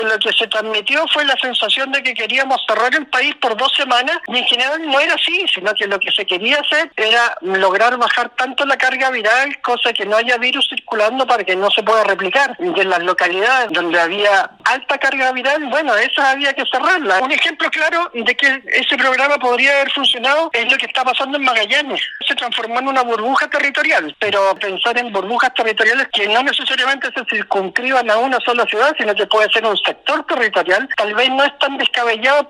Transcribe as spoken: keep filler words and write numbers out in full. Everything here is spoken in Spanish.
Lo que se transmitió fue la sensación de que queríamos cerrar el país por dos semanas y en general no era así, sino que lo que se quería hacer era lograr bajar tanto la carga viral, cosa que no haya virus circulando para que no se pueda replicar. Y en las localidades donde había alta carga viral, bueno, esas había que cerrarlas. Un ejemplo claro de que ese programa podría haber funcionado es lo que está pasando en Magallanes. Se transformó en una burbuja territorial, pero pensar en burbujas territoriales que no necesariamente se circunscriban a una sola ciudad, sino que puede ser un sector territorial, tal vez no es tan descabellado.